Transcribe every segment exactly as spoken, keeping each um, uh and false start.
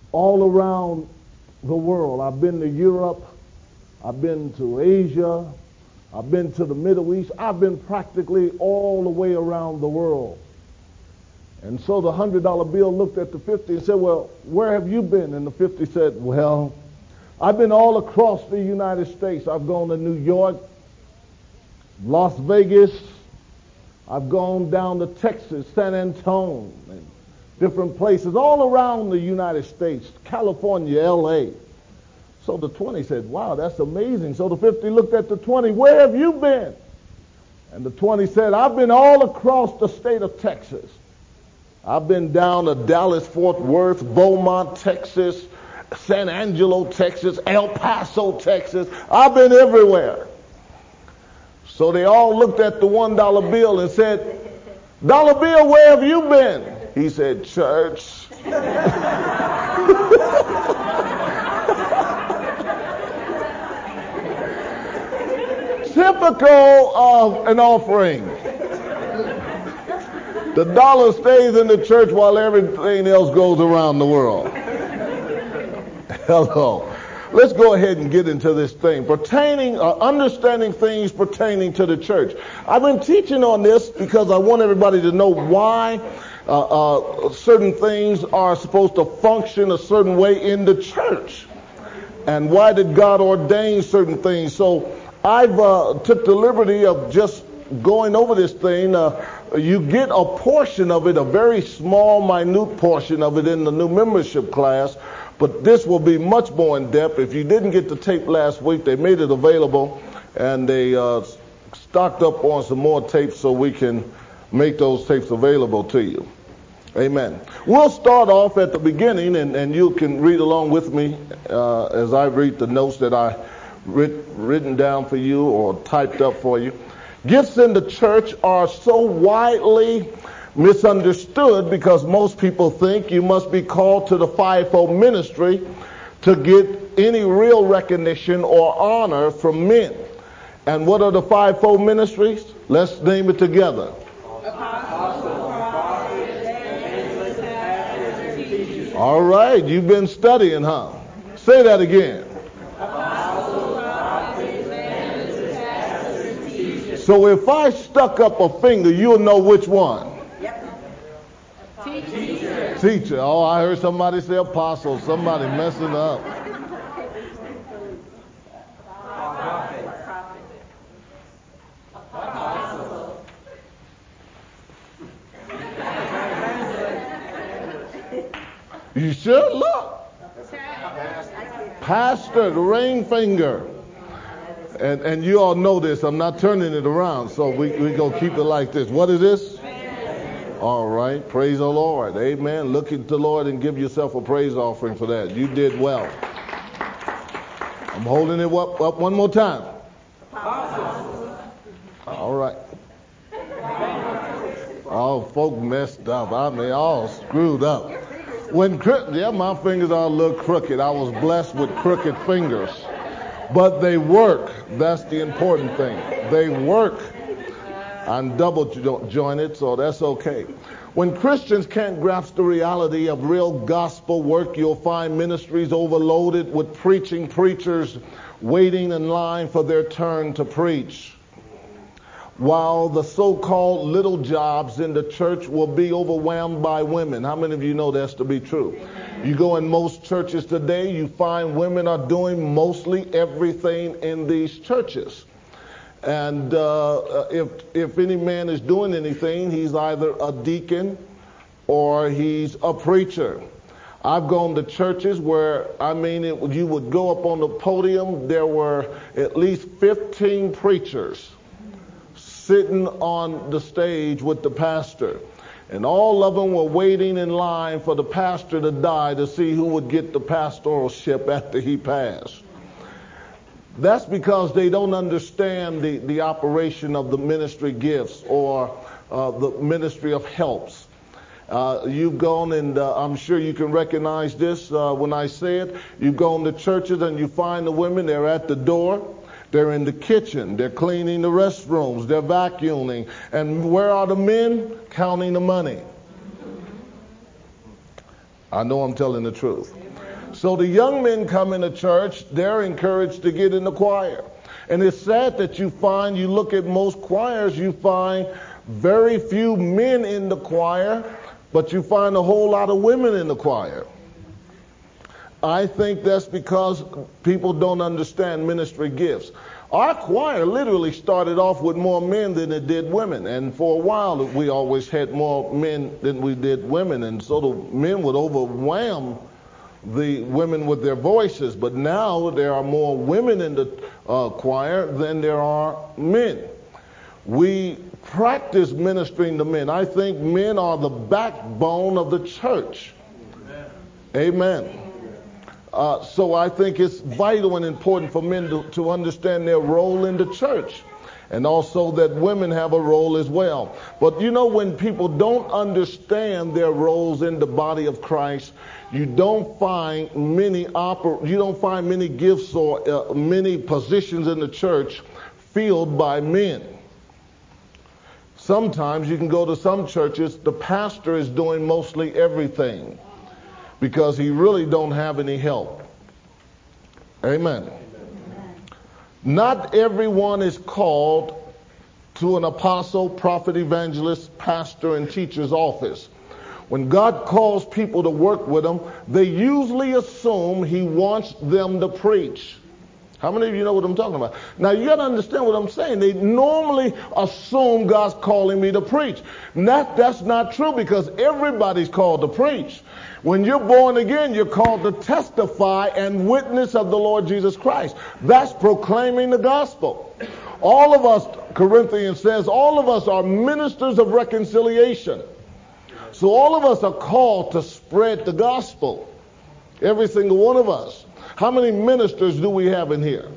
all around the world. I've been to Europe. I've been to Asia. I've been to the Middle East. I've been practically all the way around the world. And so the one hundred dollar bill looked at the fifty and said, well, where have you been? And the fifty said, well, I've been all across the United States. I've gone to New York, Las Vegas. I've gone down to Texas, San Antonio, and different places all around the United States, California, L A. So the twenty said, wow, that's amazing. So the fifty looked at the twenty, where have you been? And the twenty said, I've been all across the state of Texas. I've been down to Dallas, Fort Worth, Beaumont, Texas, San Angelo, Texas, El Paso, Texas. I've been everywhere. So they all looked at the one dollar bill and said, dollar bill, where have you been? He said, church. Typical of an offering. The dollar stays in the church while everything else goes around the world. Hello. Let's go ahead and get into this thing. Pertaining, uh, understanding things pertaining to the church. I've been teaching on this because I want everybody to know why uh, uh, certain things are supposed to function a certain way in the church. And why did God ordain certain things? So I've uh, took the liberty of just going over this thing. Uh, you get a portion of it, a very small, minute portion of it in the new membership class, but this will be much more in depth. If you didn't get the tape last week, they made it available, and they uh, stocked up on some more tapes so we can make those tapes available to you. Amen. We'll start off at the beginning, and, and you can read along with me uh, as I read the notes that I writ, written down for you or typed up for you. Gifts in the church are so widely misunderstood because most people think you must be called to the fivefold ministry to get any real recognition or honor from men. And what are the fivefold ministries? Let's name it together. All right, you've been studying, huh? Say that again. So if I stuck up a finger, you'll know which one. Yep. Teacher. Teacher. Oh, I heard somebody say apostle. Somebody messing up. You should look. Pastor, the ring finger. And and you all know this. I'm not turning it around, so we we gonna keep it like this. What is this? Amen. All right. Praise the Lord. Amen. Look at the Lord and give yourself a praise offering for that. You did well. I'm holding it up, up one more time. All right. Oh, folk messed up. I mean, all screwed up. When yeah, my fingers are a little crooked. I was blessed with crooked fingers. But they work. That's the important thing. They work. I'm double jo- jointed, so that's okay. When Christians can't grasp the reality of real gospel work, you'll find ministries overloaded with preaching preachers waiting in line for their turn to preach, while the so-called little jobs in the church will be overwhelmed by women. How many of you know that's to be true? You go in most churches today, you find women are doing mostly everything in these churches. And uh, if if any man is doing anything, he's either a deacon or he's a preacher. I've gone to churches where, I mean, it, you would go up on the podium, there were at least fifteen preachers sitting on the stage with the pastor. And all of them were waiting in line for the pastor to die to see who would get the pastoralship after he passed. That's because they don't understand the, the operation of the ministry gifts or uh, the ministry of helps. Uh, you've gone, and uh, I'm sure you can recognize this uh, when I say it. You've gone to churches and you find the women, they're at the door. They're in the kitchen. They're cleaning the restrooms. They're vacuuming. And where are the men? Counting the money. I know I'm telling the truth. So the young men come into church, they're encouraged to get in the choir. And it's sad that you find, you look at most choirs, you find very few men in the choir, but you find a whole lot of women in the choir. I think that's because people don't understand ministry gifts. Our choir literally started off with more men than it did women. And for a while, we always had more men than we did women. And so the men would overwhelm the women with their voices. But now there are more women in the uh, choir than there are men. We practice ministering to men. I think men are the backbone of the church. Amen. Amen. Uh, so I think it's vital and important for men to, to understand their role in the church, and also that women have a role as well. But you know, when people don't understand their roles in the body of Christ, you don't find many oper- you don't find many gifts or uh, many positions in the church filled by men. Sometimes you can go to some churches, the pastor is doing mostly everything, because he really don't have any help. Amen. Amen. Not everyone is called to an apostle, prophet, evangelist, pastor, and teacher's office. When God calls people to work with him, they usually assume he wants them to preach. How many of you know what I'm talking about? Now, you got to understand what I'm saying. They normally assume God's calling me to preach. That, that's not true, because everybody's called to preach. When you're born again, you're called to testify and witness of the Lord Jesus Christ. That's proclaiming the gospel. All of us, Corinthians says, all of us are ministers of reconciliation. So all of us are called to spread the gospel. Every single one of us. How many ministers do we have in here?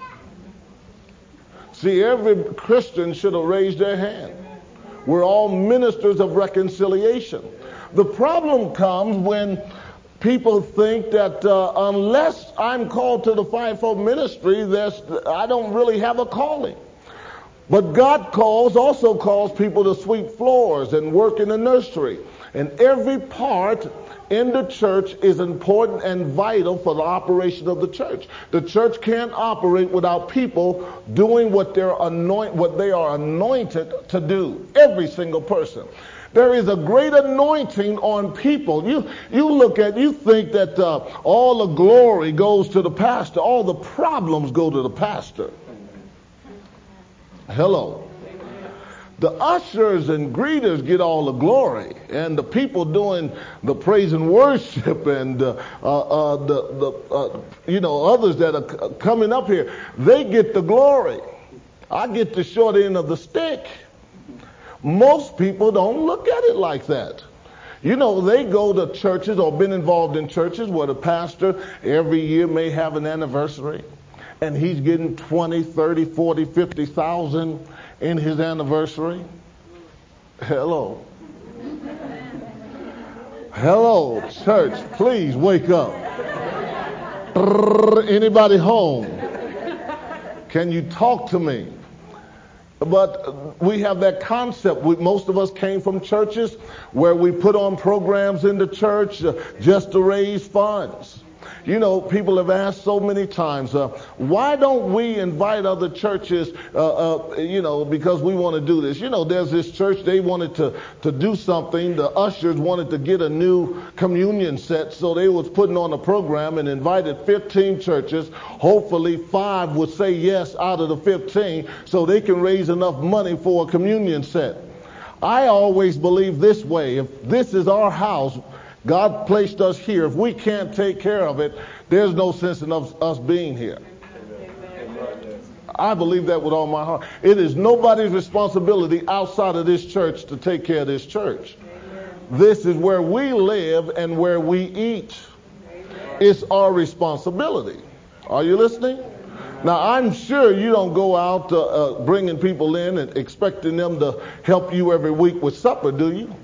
See, every Christian should have raised their hand. We're all ministers of reconciliation. The problem comes when people think that uh, unless I'm called to the fivefold ministry, there's, I don't really have a calling. But God calls, also calls people to sweep floors and work in the nursery. And every part in the church is important and vital for the operation of the church. The church can't operate without people doing what they're anoint, what they are anointed to do. Every single person. There is a great anointing on people. You you look at, you think that uh, all the glory goes to the pastor. All the problems go to the pastor. Hello. The ushers and greeters get all the glory, and the people doing the praise and worship, and uh, uh, uh, the, the uh, you know, others that are c- coming up here, they get the glory. I get the short end of the stick. Most people don't look at it like that. You know, they go to churches or been involved in churches where the pastor every year may have an anniversary, and he's getting twenty, thirty, forty, fifty thousand in his anniversary. Hello. Hello, church, please wake up. Anybody home? Can you talk to me? But we have that concept. We, most of us came from churches where we put on programs in the church uh, just to raise funds. You know, people have asked so many times, uh, why don't we invite other churches, uh, uh, you know, because we want to do this. You know, there's this church, they wanted to, to do something. The ushers wanted to get a new communion set, so they was putting on a program and invited fifteen churches. Hopefully five would say yes out of the fifteen, so they can raise enough money for a communion set. I always believe this way: if this is our house, God placed us here. If we can't take care of it, there's no sense in us, us being here. I believe that with all my heart. It is nobody's responsibility outside of this church to take care of this church. This is where we live and where we eat. It's our responsibility. Are you listening? Now, I'm sure you don't go out uh, uh, bringing people in and expecting them to help you every week with supper, do you?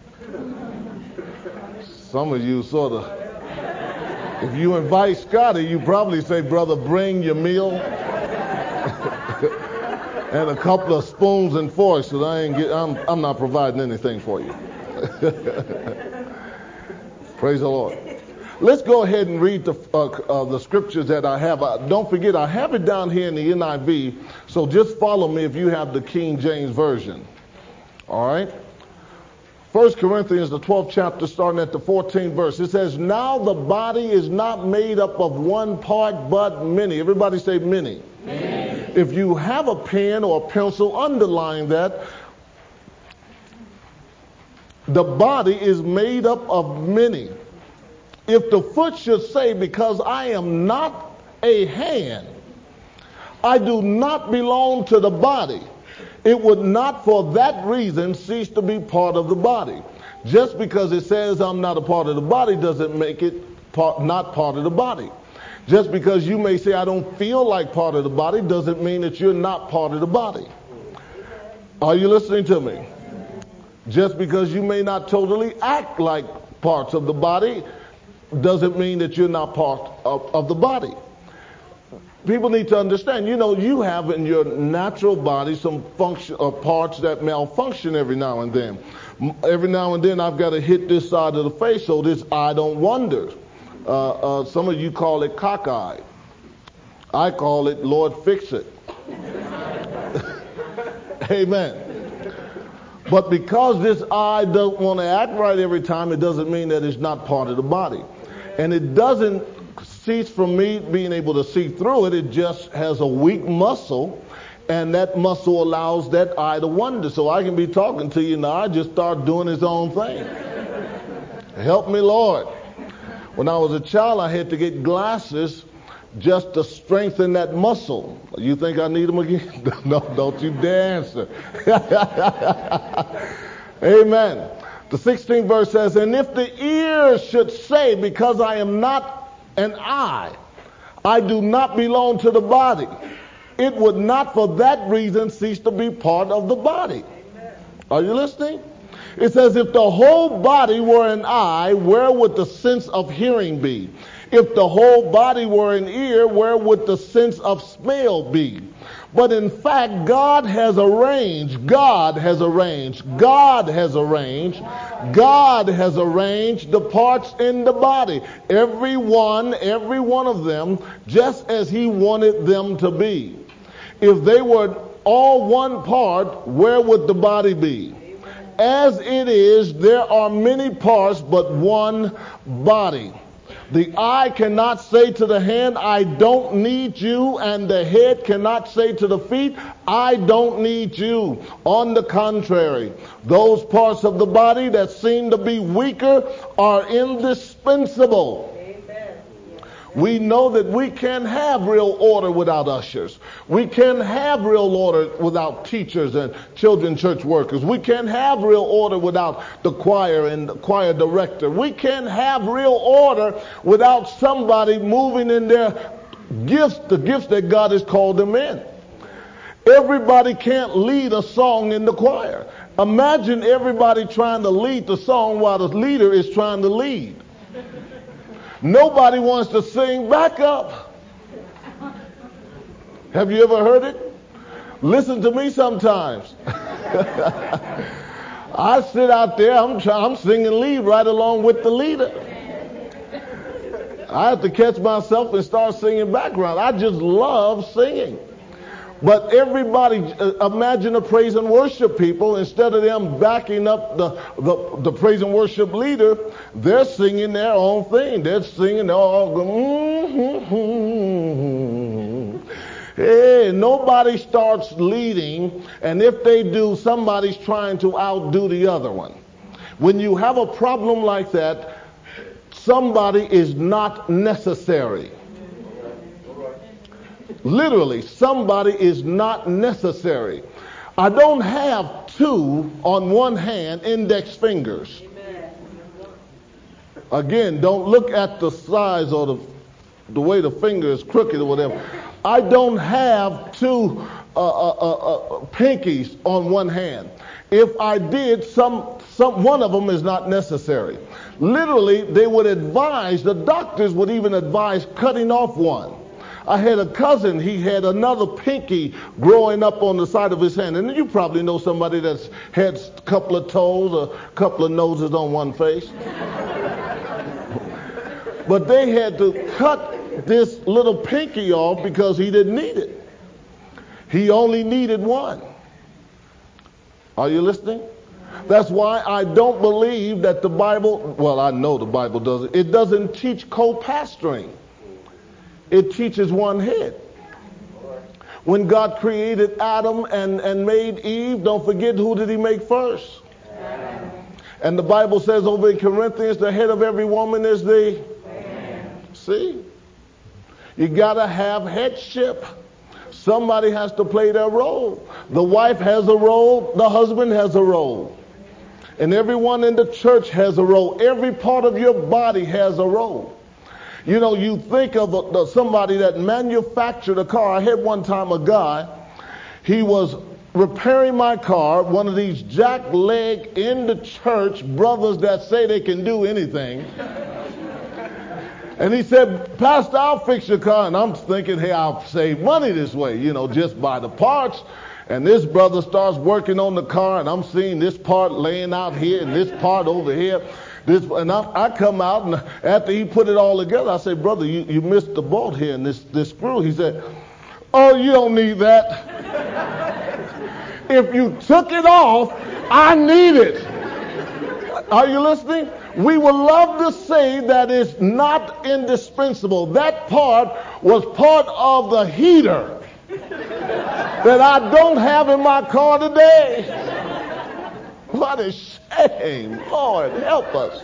Some of you sort of, if you invite Scotty, you probably say, brother, bring your meal and a couple of spoons and forks, so I ain't get, I'm, I'm not providing anything for you. Praise the Lord. Let's go ahead and read the, uh, uh, the scriptures that I have. Uh, don't forget, I have it down here in the N I V, so just follow me if you have the King James Version. All right? First Corinthians, the twelfth chapter, starting at the fourteenth verse. It says, now the body is not made up of one part, but many. Everybody say many. Many. If you have a pen or a pencil, underline that. The body is made up of many. If the foot should say, because I am not a hand, I do not belong to the body, it would not for that reason cease to be part of the body. Just because it says I'm not a part of the body doesn't make it part, not part of the body. Just because you may say I don't feel like part of the body doesn't mean that you're not part of the body. Are you listening to me? Just because you may not totally act like parts of the body doesn't mean that you're not part of, of the body. People need to understand, you know, you have in your natural body some function or parts that malfunction every now and then. Every now and then I've got to hit this side of the face so this eye don't wander. Uh, uh, some of you call it cockeyed. I call it Lord fix it. Amen. But because this eye doesn't want to act right every time, it doesn't mean that it's not part of the body. And it doesn't cease from me being able to see through it. It just has a weak muscle, and that muscle allows that eye to wander. So I can be talking to you, and the eye just start doing its own thing. Help me, Lord. When I was a child, I had to get glasses just to strengthen that muscle. You think I need them again? No, don't you dare answer. Amen. The sixteenth verse says, and if the ear should say, because I am not an eye, I do not belong to the body, it would not for that reason cease to be part of the body. Amen. Are you listening? It says, if the whole body were an eye, where would the sense of hearing be? If the whole body were an ear, where would the sense of smell be? But in fact, God has arranged, God has arranged, God has arranged, God has arranged the parts in the body, every one, every one of them, just as He wanted them to be. If they were all one part, where would the body be? As it is, there are many parts, but one body. The eye cannot say to the hand, I don't need you, and the head cannot say to the feet, I don't need you. On the contrary, those parts of the body that seem to be weaker are indispensable. We know that we can't have real order without ushers. We can't have real order without teachers and children church workers. We can't have real order without the choir and the choir director. We can't have real order without somebody moving in their gifts, the gifts that God has called them in. Everybody can't lead a song in the choir. Imagine everybody trying to lead the song while the leader is trying to lead. Nobody wants to sing back up. Have you ever heard it? Listen to me sometimes. I sit out there, I'm, try, I'm singing lead right along with the leader. I have to catch myself and start singing background. I just love singing. But everybody, uh, imagine the praise and worship people, instead of them backing up the, the, the praise and worship leader, they're singing their own thing. They're singing, they're all going, mm-hmm. Hey, nobody starts leading, and if they do, somebody's trying to outdo the other one. When you have a problem like that, somebody is not necessary. Literally, somebody is not necessary. I don't have two on one hand index fingers. Again, don't look at the size or the, the way the finger is crooked or whatever. I don't have two uh, uh, uh, uh, pinkies on one hand. If I did, some, some one of them is not necessary. Literally, they would advise, the doctors would even advise cutting off one. I had a cousin, he had another pinky growing up on the side of his hand. And you probably know somebody that's had a couple of toes or a couple of noses on one face. But they had to cut this little pinky off because he didn't need it. He only needed one. Are you listening? That's why I don't believe that the Bible, well, I know the Bible doesn't, it doesn't teach co-pastoring. It teaches one head. When God created Adam and, and made Eve, don't forget, who did he make first? Adam. And the Bible says over in Corinthians, the head of every woman is the man. See? You got to have headship. Somebody has to play their role. The wife has a role, the husband has a role. And everyone in the church has a role. Every part of your body has a role. You know, you think of a, somebody that manufactured a car. I had one time a guy, he was repairing my car, one of these jack leg in the church brothers that say they can do anything. And he said, Pastor, I'll fix your car. And I'm thinking, hey, I'll save money this way, you know, just buy the parts. And this brother starts working on the car, and I'm seeing this part laying out here and this part over here. This, and I, I come out, and after he put it all together, I say, brother, you, you missed the bolt here in this, this screw. He said, oh, you don't need that. If you took it off, I need it. Are you listening? We would love to say that it's not indispensable. That part was part of the heater that I don't have in my car today. What a shame. Lord, help us.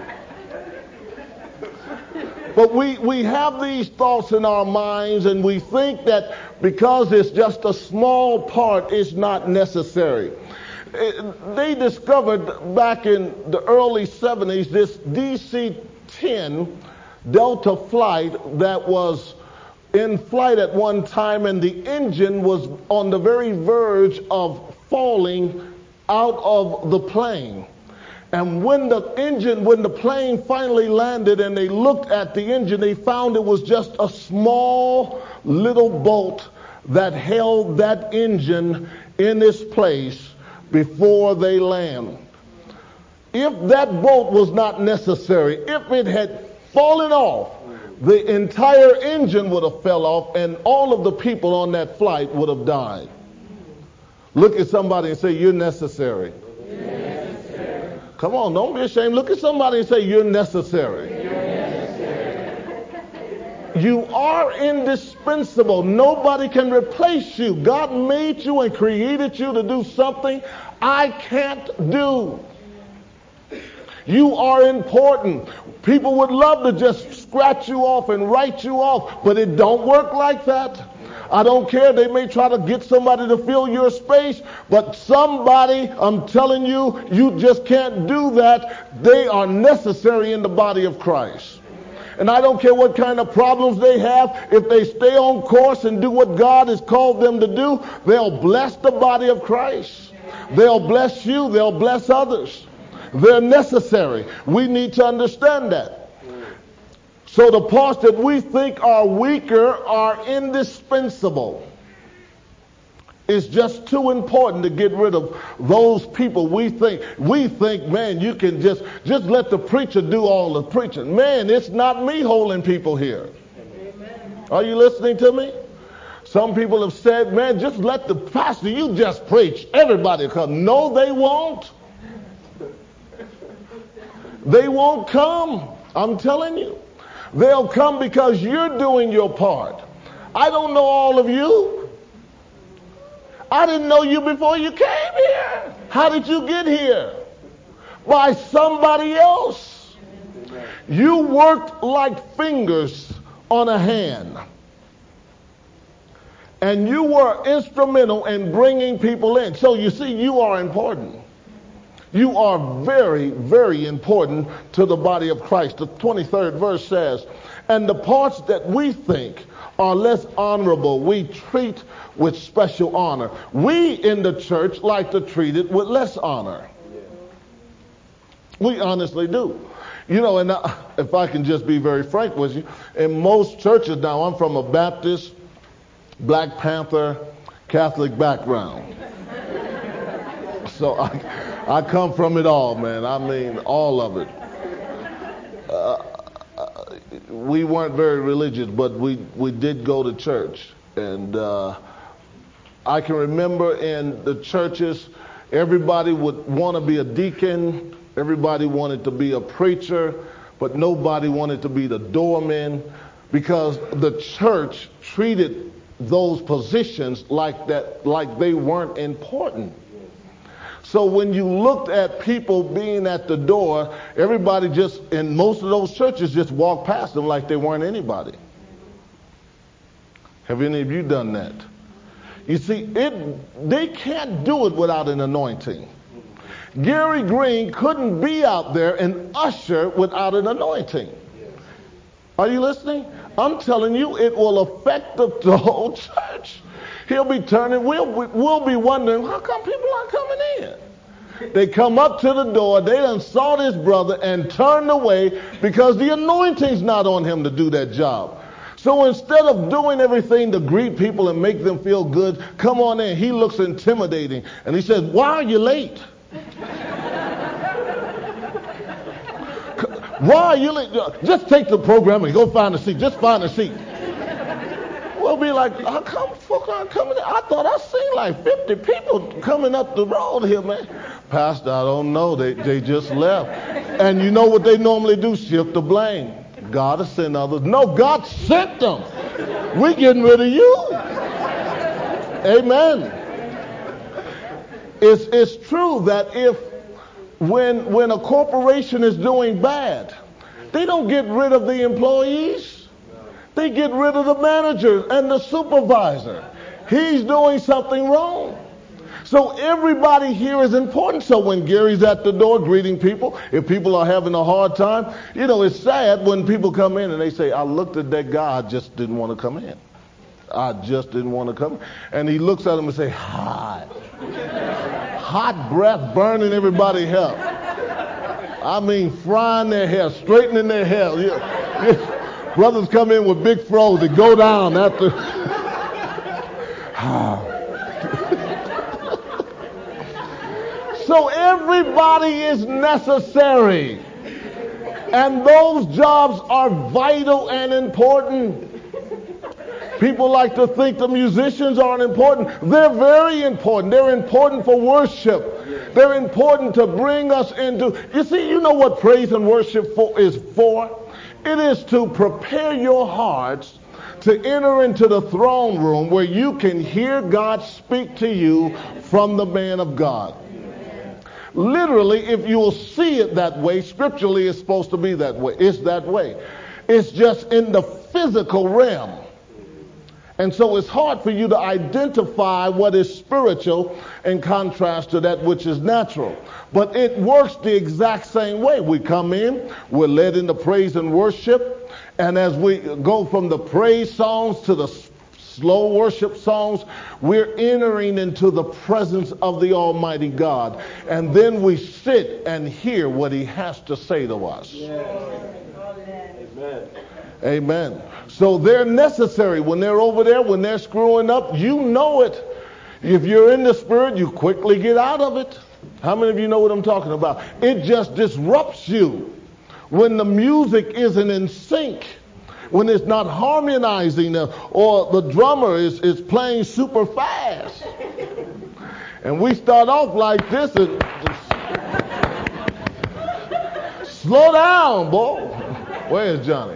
But we, we have these thoughts in our minds, and we think that because it's just a small part, it's not necessary. It, they discovered back in the early seventies this D C ten Delta flight that was in flight at one time, and the engine was on the very verge of falling out of the plane. And when the engine, when the plane finally landed and they looked at the engine, they found it was just a small little bolt that held that engine in its place before they land. If that bolt was not necessary, if it had fallen off, the entire engine would have fell off and all of the people on that flight would have died. Look at somebody and say, you're necessary. You're necessary. Come on, don't be ashamed. Look at somebody and say, you're necessary. You're necessary. You are indispensable. Nobody can replace you. God made you and created you to do something I can't do. You are important. People would love to just scratch you off and write you off, but it don't work like that. I don't care. They may try to get somebody to fill your space, but somebody, I'm telling you, you just can't do that. They are necessary in the body of Christ. And I don't care what kind of problems they have. If they stay on course and do what God has called them to do, they'll bless the body of Christ. They'll bless you. They'll bless others. They're necessary. We need to understand that. So the parts that we think are weaker are indispensable. It's just too important to get rid of those people we think. We think, man, you can just, just let the preacher do all the preaching. Man, it's not me holding people here. Amen. Are you listening to me? Some people have said, man, just let the pastor, you just preach. Everybody come. No, they won't. They won't come. I'm telling you. They'll come because you're doing your part. I don't know all of you. I didn't know you before you came here. How did you get here? By somebody else. You worked like fingers on a hand. And you were instrumental in bringing people in. So you see, you are important. You are very, very important to the body of Christ. The twenty-third verse says, and the parts that we think are less honorable, we treat with special honor. We in the church like to treat it with less honor. We honestly do. You know, and I, if I can just be very frank with you, in most churches now, I'm from a Baptist, Black Panther, Catholic background. So I... I come from it all, man. I mean, all of it. Uh, we weren't very religious, but we, we did go to church. And uh, I can remember in the churches, everybody would want to be a deacon, everybody wanted to be a preacher, but nobody wanted to be the doorman, because the church treated those positions like that, like they weren't important. So when you looked at people being at the door, everybody just, in most of those churches, just walked past them like they weren't anybody. Have any of you done that? You see, it, they can't do it without an anointing. Gary Green couldn't be out there and usher without an anointing. Are you listening? I'm telling you, it will affect the, the whole church. He'll be turning, we'll, we'll be wondering, how come people aren't coming in? They come up to the door, they done saw this brother and turned away because the anointing's not on him to do that job. So instead of doing everything to greet people and make them feel good, come on in. He looks intimidating and he says, why are you late? Why are you late? Just take the program and go find a seat. Just find a seat. We'll be like, how come folk aren't coming in? I thought I seen like fifty people coming up the road here, man. Pastor, I don't know. They, they just left. And you know what they normally do? Shift the blame. God has sent others. No, God sent them. We're getting rid of you. Amen. It's, it's true that if when, when a corporation is doing bad, they don't get rid of the employees. They get rid of the manager and the supervisor. He's doing something wrong. So everybody here is important. So when Gary's at the door greeting people, if people are having a hard time, you know, it's sad when people come in and they say, I looked at that guy, I just didn't want to come in. I just didn't want to come. And he looks at them and say, hot. Hot breath burning everybody's hair. I mean, frying their hair, straightening their hair. Yeah. Yeah. Brothers come in with big froze that go down after. So everybody is necessary. And those jobs are vital and important. People like to think the musicians aren't important. They're very important. They're important for worship. They're important to bring us into. You see, you know what praise and worship for, is for? It is to prepare your hearts to enter into the throne room where you can hear God speak to you from the man of God. Literally, if you will see it that way, scripturally it's supposed to be that way. It's that way. It's just in the physical realm. And so it's hard for you to identify what is spiritual in contrast to that which is natural. But it works the exact same way. We come in, we're led into praise and worship, and as we go from the praise songs to the slow worship songs, we're entering into the presence of the Almighty God. And then we sit and hear what He has to say to us. Yes. Amen. Amen. So they're necessary. When they're over there, when they're screwing up, you know it. If you're in the Spirit, you quickly get out of it. How many of you know what I'm talking about? It just disrupts you. When the music isn't in sync, when it's not harmonizing, uh, or the drummer is, is playing super fast. And we start off like this and just, slow down, boy. Where's Johnny?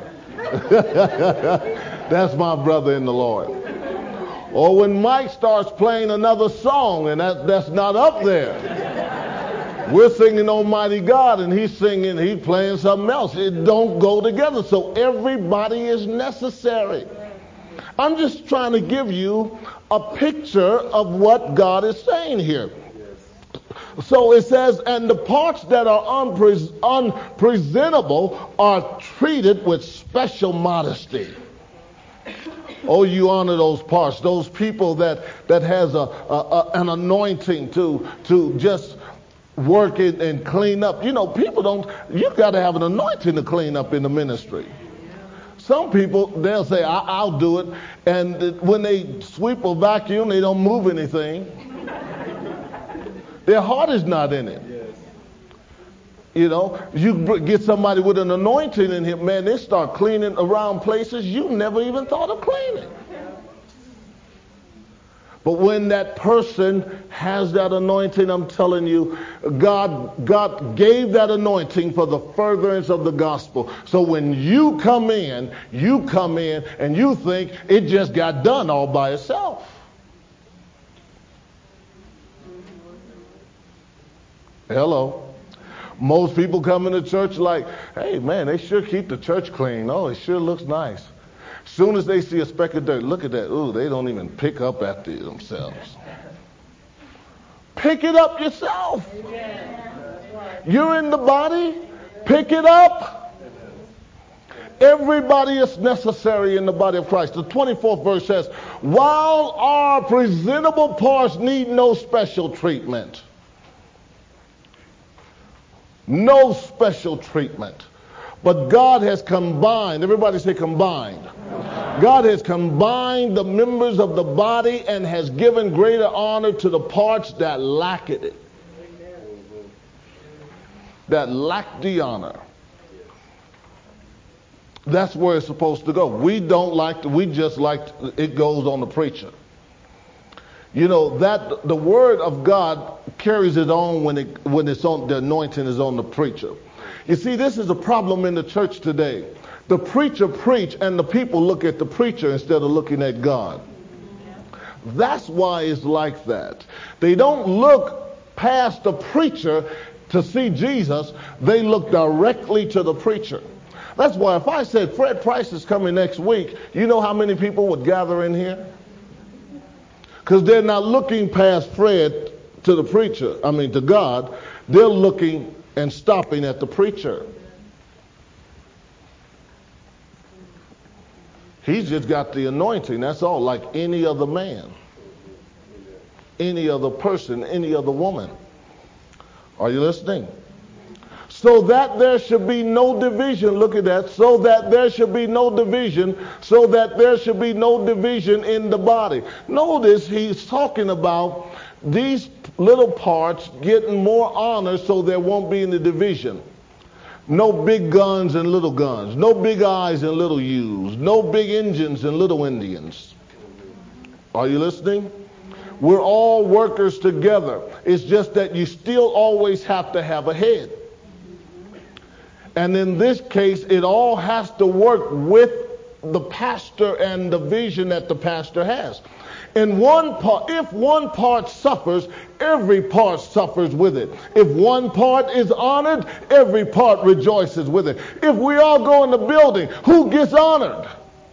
That's my brother in the Lord. Or when Mike starts playing another song and that, that's not up there. We're singing Almighty God and he's singing, he's playing something else. It don't go together. So everybody is necessary. I'm just trying to give you a picture of what God is saying here. So it says, and the parts that are unpre- unpresentable are treated with special modesty. Oh, you honor those parts, those people that, that has a, a, a an anointing to, to just work it and clean up. You know, people don't, you got to have an anointing to clean up in the ministry. Some people, they'll say, I, I'll do it. And when they sweep or vacuum, they don't move anything. Their heart is not in it. You know, you get somebody with an anointing in here, man, they start cleaning around places you never even thought of cleaning. But when that person has that anointing, I'm telling you, God, God gave that anointing for the furtherance of the gospel. So when you come in, you come in and you think it just got done all by itself. Hello. Most people come into church like, hey, man, they sure keep the church clean. Oh, it sure looks nice. As soon as they see a speck of dirt, look at that. Ooh, they don't even pick up after themselves. Pick it up yourself. You're in the body. Pick it up. Everybody is necessary in the body of Christ. The twenty-fourth verse says, while our presentable parts need no special treatment. No special treatment. But God has combined, everybody say combined. God has combined the members of the body and has given greater honor to the parts that lack it. That lack the honor. That's where it's supposed to go. We don't like to, we just like to, it goes on the preacher. You know, that the word of God carries it on when it when it's on, the anointing is on the preacher. You see, this is a problem in the church today. The preacher preach and the people look at the preacher instead of looking at God. That's why it's like that. They don't look past the preacher to see Jesus. They look directly to the preacher. That's why if I said Fred Price is coming next week, you know how many people would gather in here? Because they're not looking past Fred to the preacher, I mean to God. They're looking and stopping at the preacher. He's just got the anointing, that's all, like any other man, any other person, any other woman. Are you listening? So that there should be no division, look at that, so that there should be no division, so that there should be no division in the body. Notice he's talking about these little parts getting more honor so there won't be any division. No big guns and little guns, no big I's and little U's, no big Indians and little Indians. Are you listening? We're all workers together. It's just that you still always have to have a head. And in this case, it all has to work with the pastor and the vision that the pastor has. In one part, if one part suffers, every part suffers with it. If one part is honored, every part rejoices with it. If we all go in the building, who gets honored?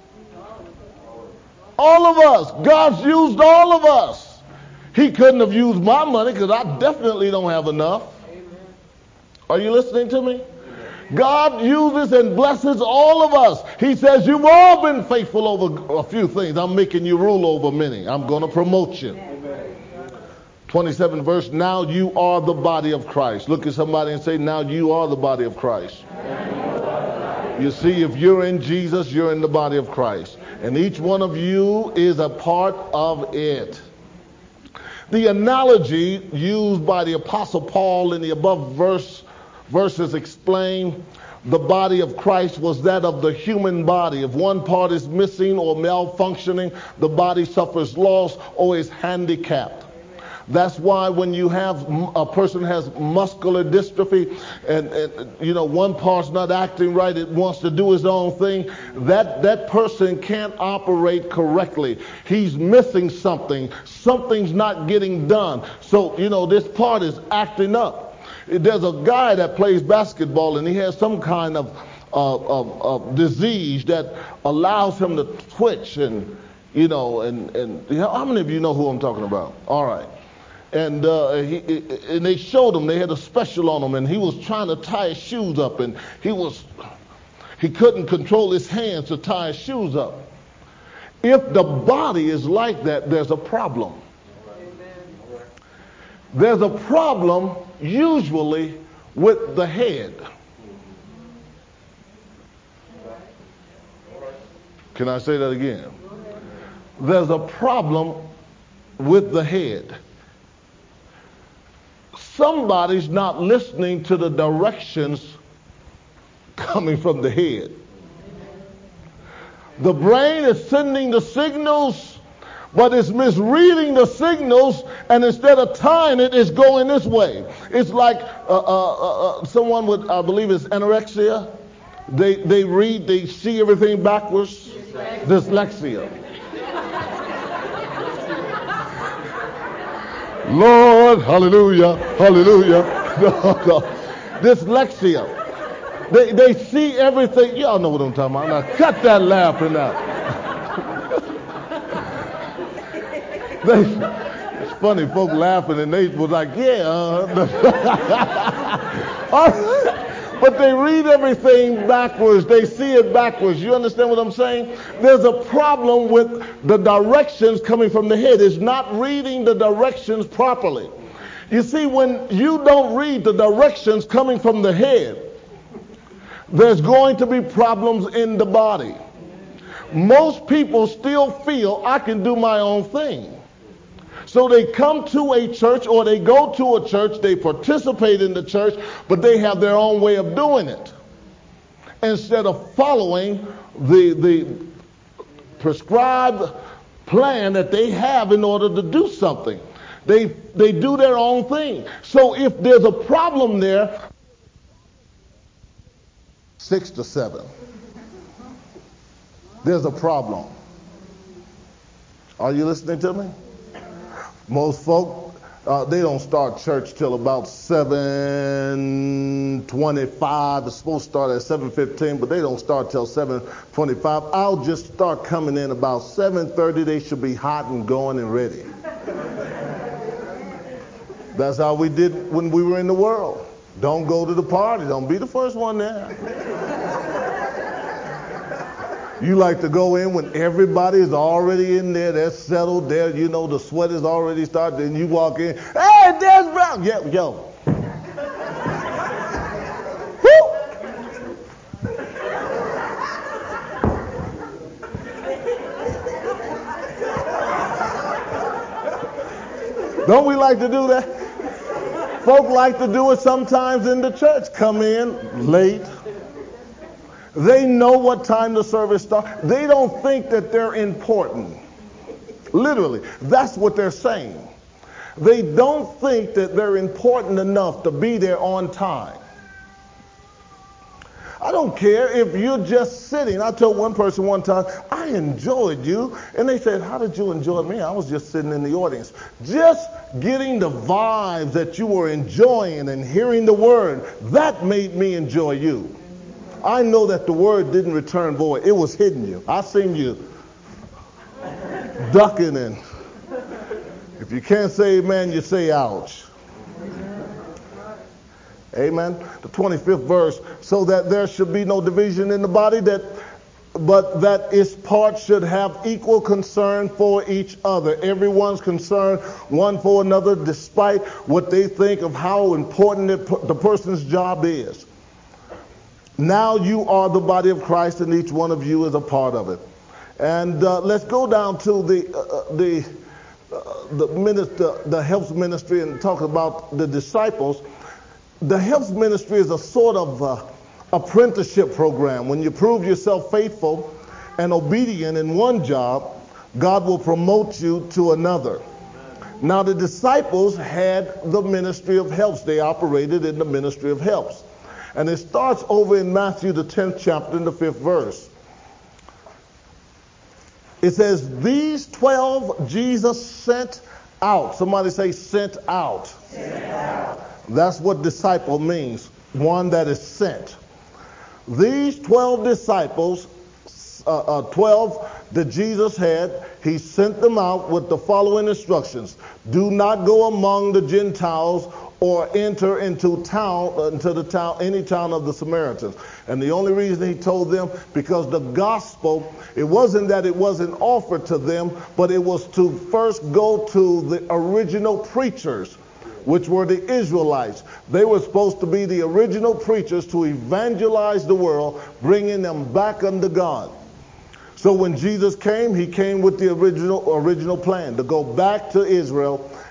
All of us. God's used all of us. He couldn't have used my money because I definitely don't have enough. Are you listening to me? God uses and blesses all of us. He says, you've all been faithful over a few things. I'm making you rule over many. I'm going to promote you. twenty-seven verse, now you are the body of Christ. Look at somebody and say, now you are the body of Christ. You see, if you're in Jesus, you're in the body of Christ. And each one of you is a part of it. The analogy used by the Apostle Paul in the above verse verses explain the body of Christ was that of the human body. If one part is missing or malfunctioning, the body suffers loss or is handicapped. That's why when you have a person has muscular dystrophy and, and you know one part's not acting right, it wants to do its own thing, that that person can't operate correctly. He's missing something. Something's not getting done. So, you know, this part is acting up. There's a guy that plays basketball and he has some kind of, uh, of, of disease that allows him to twitch and, you know, and, and how many of you know who I'm talking about? All right. And uh, he, and they showed him, they had a special on him, and he was trying to tie his shoes up, and he was, he couldn't control his hands to tie his shoes up. If the body is like that, there's a problem. There's a problem usually with the head. Can I say that again? There's a problem with the head. somebody's not listening to the directions coming from the head. The brain is sending the signals, but it's misreading the signals, and instead of tying it, it's going this way. It's like uh, uh, uh, someone with, I believe it's anorexia. They, they read, they see everything backwards. Dyslexia. Lord, hallelujah, hallelujah. No, no. Dyslexia. They, they see everything. Y'all know what I'm talking about. Now cut that laughing out. they, it's funny, folk laughing and they was like, yeah. Uh. But they read everything backwards. They see it backwards. You understand what I'm saying? There's a problem with the directions coming from the head. It's not reading the directions properly. You see, when you don't read the directions coming from the head, there's going to be problems in the body. Most people still feel I can do my own thing. So they come to a church, or they go to a church, they participate in the church, but they have their own way of doing it, instead of following the, the prescribed plan that they have in order to do something. They, they do their own thing. So if there's a problem there, six to seven, there's a problem. Are you listening to me? Most folk, uh, they don't start church till about seven twenty-five. It's supposed to start at seven fifteen, but they don't start till seven twenty-five. I'll just start coming in about seven thirty. They should be hot and going and ready. That's how we did when we were in the world. Don't go to the party. Don't be the first one there. You like to go in when everybody is already in there, they're settled there, you know, the sweat is already started, and you walk in, hey, there's Brown. Yeah, yo. Woo! Don't we like to do that? Folk like to do it sometimes in the church. Come in late. They know what time the service starts. They don't think that they're important. Literally, that's what they're saying. They don't think that they're important enough to be there on time. I don't care if you're just sitting. I told one person one time, I enjoyed you. And they said, how did you enjoy me? I was just sitting in the audience. Just getting the vibes that you were enjoying and hearing the word, that made me enjoy you. I know that the word didn't return void. It was hitting you. I seen you ducking, and if you can't say amen, you say ouch. Amen. The twenty-fifth verse, so that there should be no division in the body, that but that its parts should have equal concern for each other. Everyone's concerned one for another, despite what they think of how important it, the person's job is. Now you are the body of Christ, and each one of you is a part of it. And uh, let's go down to the uh, the uh, the minister, the helps ministry, and talk about the disciples. The helps ministry is a sort of uh, apprenticeship program. When you prove yourself faithful and obedient in one job, God will promote you to another. Now the disciples had the ministry of helps. They operated in the ministry of helps. And it starts over in Matthew, the tenth chapter, in the fifth verse. It says, these twelve Jesus sent out. Somebody say, sent out. Sent out. That's what disciple means, one that is sent. These twelve disciples, uh, uh, twelve that Jesus had, he sent them out with the following instructions. Do not go among the Gentiles or enter into town, into the town, any town of the Samaritans. And the only reason he told them, because the gospel, it wasn't that it wasn't offered to them, but it was to first go to the original preachers, which were the Israelites. They were supposed to be the original preachers to evangelize the world, bringing them back unto God. So when Jesus came, he came with the original original plan to go back to Israel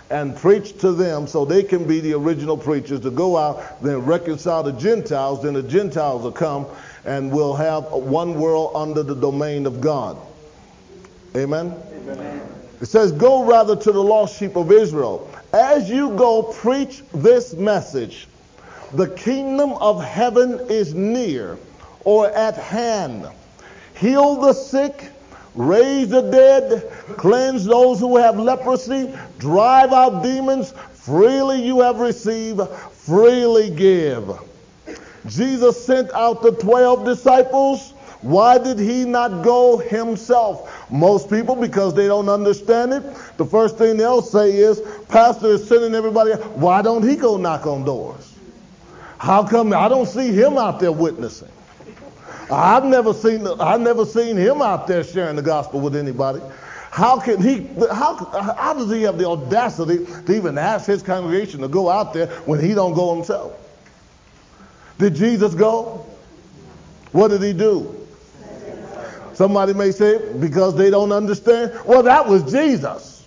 and preach to them so they can be the original preachers to go out, then reconcile the Gentiles, then the Gentiles will come and we'll have one world under the domain of God. Amen? Amen. It says, go rather to the lost sheep of Israel. As you go, preach this message. The kingdom of heaven is near or at hand. Heal the sick, raise the dead, cleanse those who have leprosy, drive out demons. Freely you have received, freely give. Jesus sent out the twelve disciples. Why did he not go himself? Most people, because they don't understand it, the first thing they'll say is, Pastor is sending everybody. Why don't he go knock on doors? How come I don't see him out there witnessing? I've never seen I've never seen him out there sharing the gospel with anybody. How can he? How how does he have the audacity to even ask his congregation to go out there when he don't go himself? Did Jesus go? What did he do? Somebody may say, because they don't understand. Well, that was Jesus.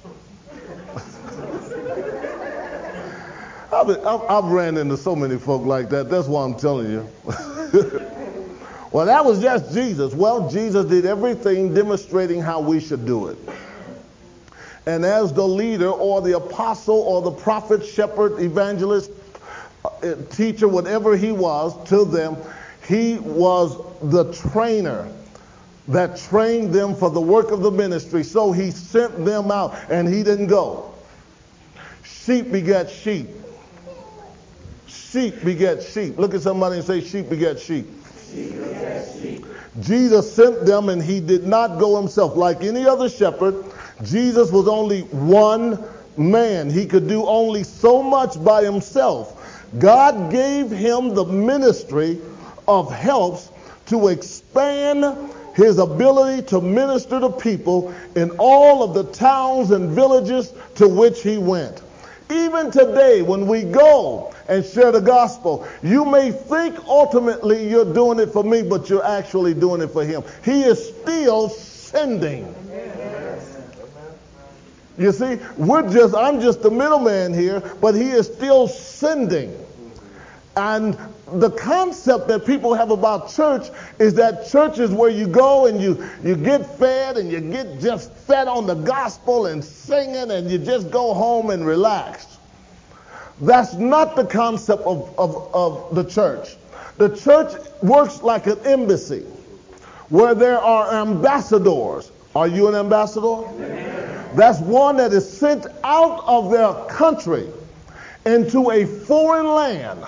I've, been, I've, I've ran into so many folk like that. That's why I'm telling you. Well, that was just Jesus. Well, Jesus did everything demonstrating how we should do it. And as the leader or the apostle or the prophet, shepherd, evangelist, uh, teacher, whatever he was to them, he was the trainer that trained them for the work of the ministry. So he sent them out and he didn't go. Sheep beget sheep. Sheep beget sheep. Look at somebody and say, sheep beget sheep. Sheep beget sheep. Jesus sent them and he did not go himself. Like any other shepherd, Jesus was only one man. He could do only so much by himself. God gave him the ministry of helps to expand his ability to minister to people in all of the towns and villages to which he went. Even today, when we go and share the gospel, you may think ultimately you're doing it for me, but you're actually doing it for him. He is still sending. You see, we're just, I'm just the middleman here, but he is still sending. And the concept that people have about church is that church is where you go and you, you get fed and you get just fed on the gospel and singing and you just go home and relax. That's not the concept of, of, of the church. The church works like an embassy where there are ambassadors. Are you an ambassador? Amen. That's one that is sent out of their country into a foreign land.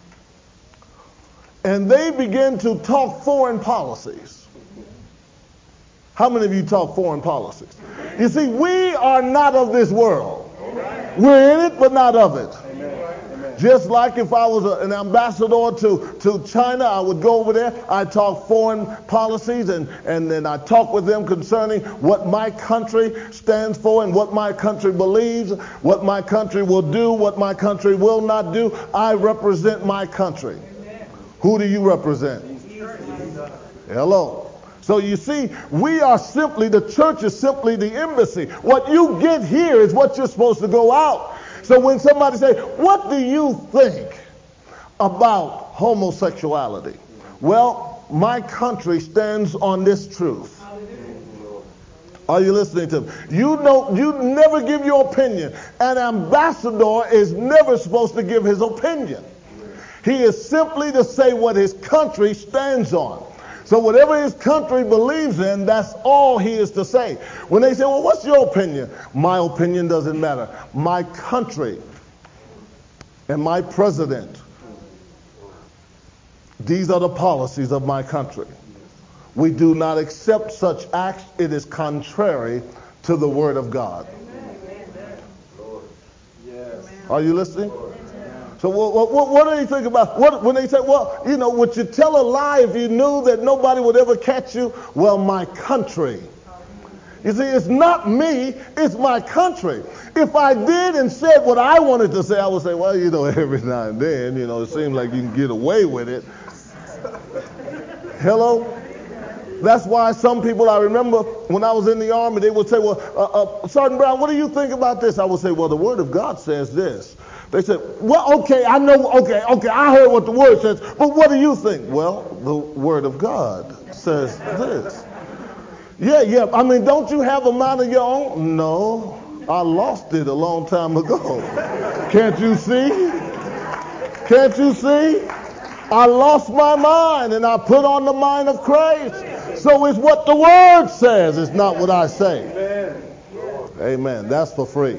And they begin to talk foreign policies. How many of you talk foreign policies? You see, we are not of this world. We're in it, but not of it. Just like if I was a, an ambassador to, to China, I would go over there, I'd talk foreign policies, and, and then I'd talk with them concerning what my country stands for and what my country believes, what my country will do, what my country will not do. I represent my country. Who do you represent? Hello. So you see, we are simply, the church is simply the embassy. What you get here is what you're supposed to go out. So when somebody says, what do you think about homosexuality? Well, my country stands on this truth. Are you listening to me? You know, you never give your opinion. An ambassador is never supposed to give his opinion. He is simply to say what his country stands on. So whatever his country believes in, that's all he is to say. When they say, well, what's your opinion? My opinion doesn't matter. My country and my president, these are the policies of my country. We do not accept such acts. It is contrary to the word of God. Are you listening? So what, what, what do they think about, what, when they say, well, you know, would you tell a lie if you knew that nobody would ever catch you? Well, my country. You see, it's not me, it's my country. If I did and said what I wanted to say, I would say, well, you know, every now and then, you know, it seems like you can get away with it. Hello? That's why some people, I remember when I was in the army, they would say, well, uh, uh, Sergeant Brown, what do you think about this? I would say, well, the Word of God says this. They said, well, okay, I know, okay, okay, I heard what the Word says, but what do you think? Well, the Word of God says this. Yeah, yeah, I mean, don't you have a mind of your own? No, I lost it a long time ago. Can't you see? Can't you see? I lost my mind and I put on the mind of Christ. So it's what the Word says, it's not what I say. Amen. Amen. That's for free.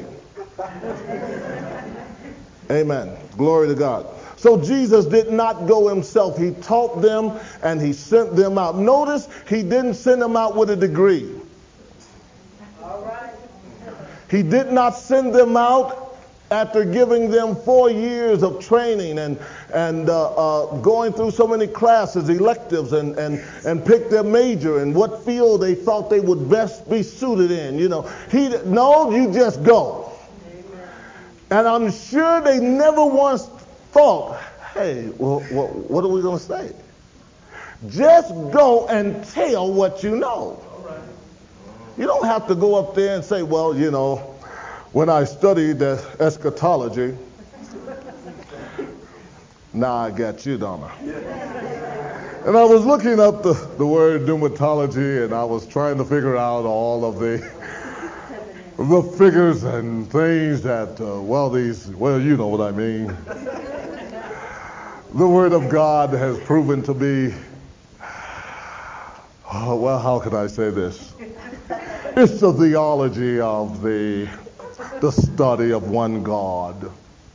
Amen. Glory to God. So Jesus did not go himself. He taught them and he sent them out. Notice he didn't send them out with a degree. All right. He did not send them out after giving them four years of training and and uh, uh, going through so many classes, electives, and, and, and pick their major and what field they thought they would best be suited in. You know, he no, you just go. And I'm sure they never once thought, hey, well, well, what are we going to say? Just go and tell what you know. You don't have to go up there and say, well, you know, when I studied the eschatology, now I got you, don't I? And I was looking up the, the word pneumatology, and I was trying to figure out all of the the figures and things that, uh, well, these, well, you know what I mean. The Word of God has proven to be, oh, well, how can I say this? It's the theology of the, the study of one God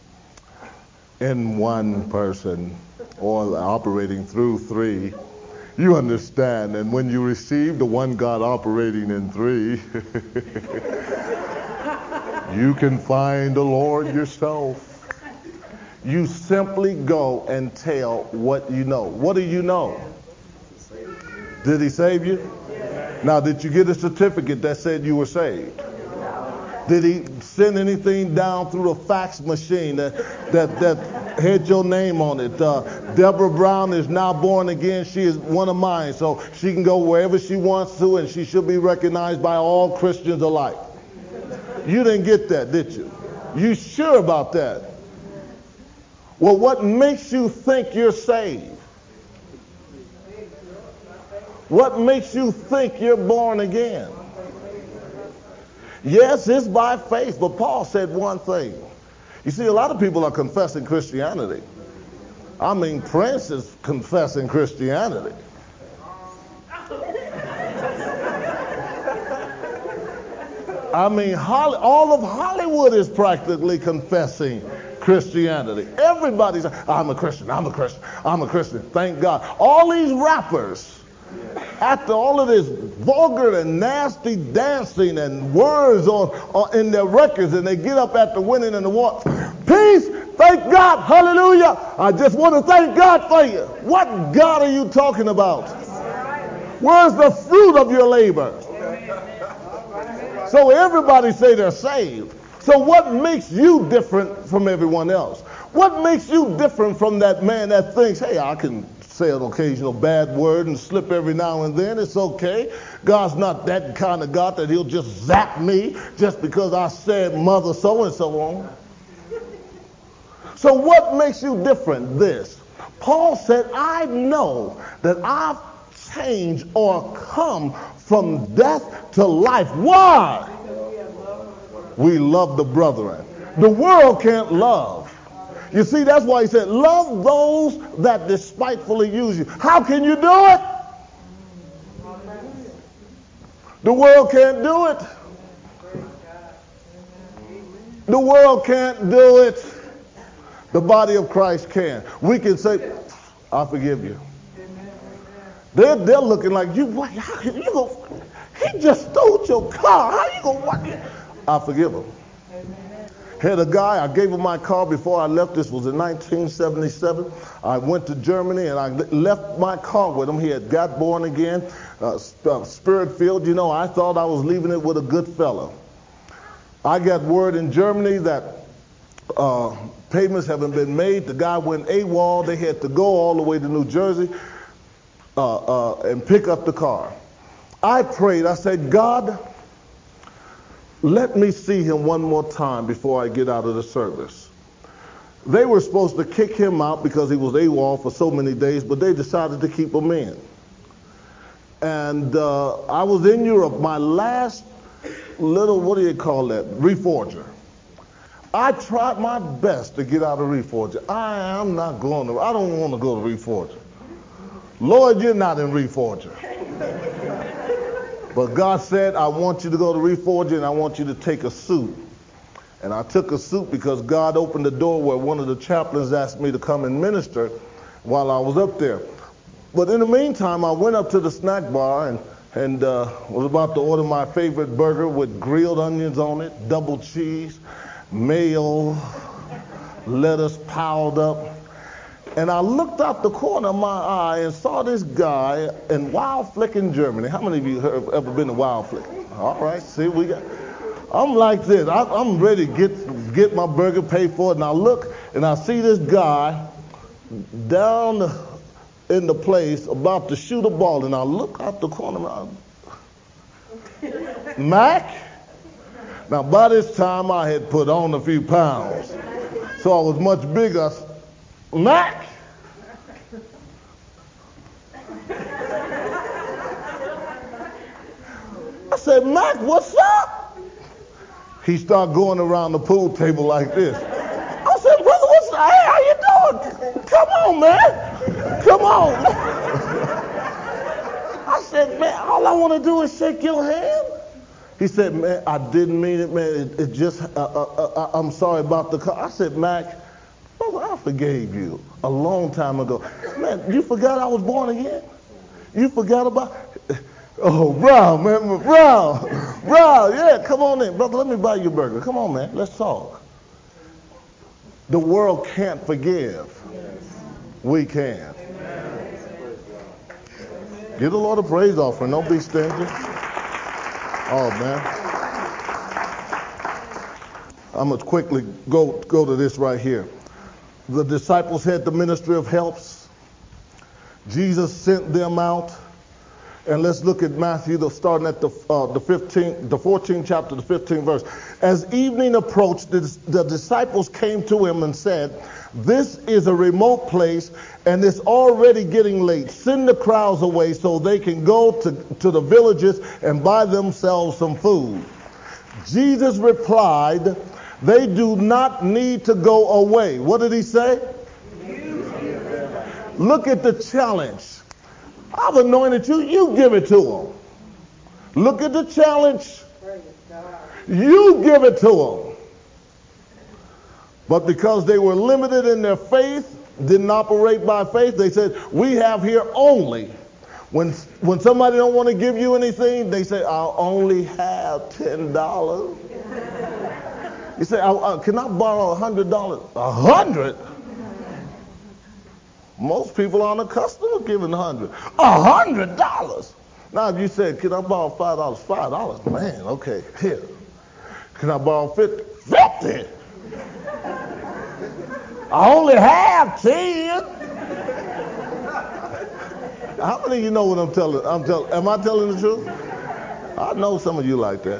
in one person, or operating through three. You understand, and when you receive the one God operating in three, you can find the Lord yourself. You simply go and tell what you know. What do you know? Did he save you? Now, did you get a certificate that said you were saved? Did he send anything down through a fax machine that that, that had your name on it? Uh, Deborah Brown is now born again. She is one of mine, so she can go wherever she wants to, and she should be recognized by all Christians alike. You didn't get that, did you? You sure about that? Well, what makes you think you're saved? What makes you think you're born again? Yes, it's by faith, but Paul said one thing. You see, a lot of people are confessing Christianity. I mean, Prince is confessing Christianity. I mean, Holly, all of Hollywood is practically confessing Christianity. Everybody's, I'm a Christian, I'm a Christian, I'm a Christian. Thank God. All these rappers, after all of this vulgar and nasty dancing and words on, on in their records, and they get up after winning an award, peace, thank God, hallelujah. I just want to thank God for you. What God are you talking about? Where's the fruit of your labor? So everybody say they're saved. So what makes you different from everyone else? What makes you different from that man that thinks, hey, I can say an occasional bad word and slip every now and then. It's okay. God's not that kind of God that he'll just zap me just because I said mother so-and-so on. So what makes you different? This. Paul said, I know that I've changed or come from death to life. Why? We love the brethren. The world can't love. You see, that's why he said, love those that despitefully use you. How can you do it? The world can't do it. The world can't do it. The body of Christ can. We can say, I forgive you. They're, they're looking like, you, how can you go, he just stole your car. How you going to walk in? I forgive him. Had a guy, I gave him my car before I left. This was in nineteen seventy-seven. I went to Germany and I left my car with him. He had got born again, uh, spirit-filled. You know, I thought I was leaving it with a good fellow. I got word in Germany that uh, payments haven't been made. The guy went AWOL. They had to go all the way to New Jersey. uh, uh, and pick up the car. I prayed. I said, God, let me see him one more time before I get out of the service. They were supposed to kick him out because he was AWOL for so many days, but they decided to keep him in. And uh, I was in Europe, my last little, what do you call that, reforger. I tried my best to get out of reforger. I am not going to, I don't want to go to reforger. Lord, you're not in reforger. But God said, I want you to go to reforger and I want you to take a suit. And I took a suit because God opened the door where one of the chaplains asked me to come and minister while I was up there. But in the meantime, I went up to the snack bar and, and uh, was about to order my favorite burger with grilled onions on it, double cheese, mayo, lettuce piled up. And I looked out the corner of my eye and saw this guy in Wildflecken, Germany. How many of you have ever been to Wildflecken? All right, see, we got... I'm like this. I, I'm ready to get, get my burger, pay for it, and I look and I see this guy down the, in the place about to shoot a ball, and I look out the corner. I, Mac? Now, by this time, I had put on a few pounds, so I was much bigger. Mac? I said, Mac, what's up? He started going around the pool table like this. I said, brother, what's up? Hey, how you doing? Come on, man. Come on. I said, man, all I want to do is shake your hand. He said, man, I didn't mean it, man. It, it just, uh, uh, uh, I'm sorry about the car. I said, Mac, brother, I forgave you a long time ago. Man, you forgot I was born again? You forgot about... Oh, Brown, man, Brown, Brown, yeah, come on in. Brother, let me buy you a burger. Come on, man, let's talk. The world can't forgive. We can. Give the Lord a praise offering. Don't be stingy. Oh, man. I'm going to quickly go, go to this right here. The disciples had the ministry of helps. Jesus sent them out. And let's look at Matthew, starting at the uh, the fifteenth, the fourteenth chapter, the fifteenth verse. As evening approached, the, the disciples came to him and said, "This is a remote place, and it's already getting late. Send the crowds away so they can go to, to the villages and buy themselves some food." Jesus replied, "They do not need to go away." What did he say? Look at the challenge. I've anointed you, you give it to them. Look at the challenge. You give it to them. But because they were limited in their faith, didn't operate by faith, they said, we have here only. When when somebody don't want to give you anything, they say, I'll only have ten dollars. You say, I, I, can I borrow one hundred dollars? A hundred? Most people aren't accustomed to giving a hundred. A hundred dollars. Now, if you said, can I borrow five dollars? Five dollars, man, okay, here. Can I borrow fifty? Fifty? I only have ten. How many of you know what I'm telling? I'm telling. Am I telling the truth? I know some of you like that.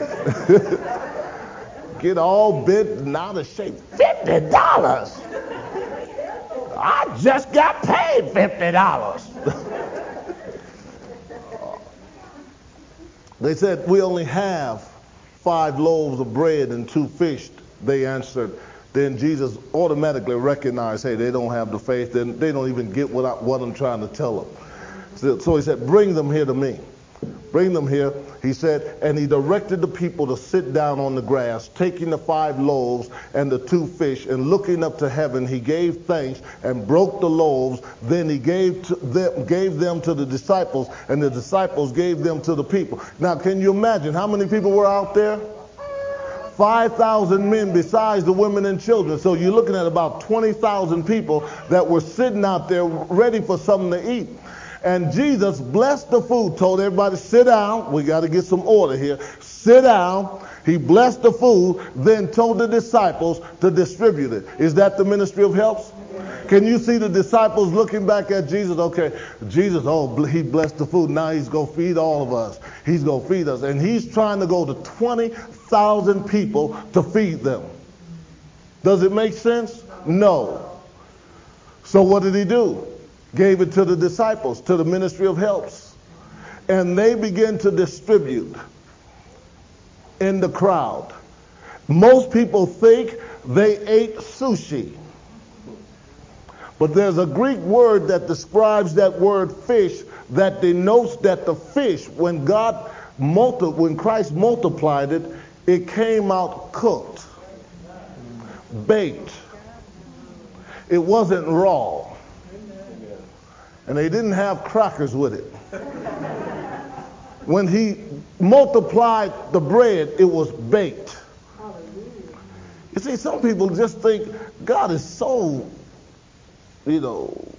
Get all bent and out of shape. Fifty dollars. I just got paid fifty dollars. They said, we only have five loaves of bread and two fish. They answered. Then Jesus automatically recognized, hey, they don't have the faith. They, they don't even get what, I, what I'm trying to tell them. So, so he said, bring them here to me. Bring them here, he said, and he directed the people to sit down on the grass, taking the five loaves and the two fish, and looking up to heaven, he gave thanks and broke the loaves. Then he gave to them, gave them to the disciples, and the disciples gave them to the people. Now, can you imagine how many people were out there? five thousand men besides the women and children. So you're looking at about twenty thousand people that were sitting out there ready for something to eat. And Jesus blessed the food, told everybody, sit down. We got to get some order here. Sit down. He blessed the food, then told the disciples to distribute it. Is that the ministry of helps? Can you see the disciples looking back at Jesus? Okay, Jesus, oh, he blessed the food. Now he's going to feed all of us. He's going to feed us. And he's trying to go to twenty thousand people to feed them. Does it make sense? No. So what did he do? Gave it to the disciples, to the ministry of helps. And they began to distribute in the crowd. Most people think they ate sushi. But there's a Greek word that describes that word fish that denotes that the fish, when God multi- when Christ multiplied it, it came out cooked, baked. It wasn't raw. And they didn't have crackers with it. When he multiplied the bread, it was baked. You see, some people just think God is so, you know,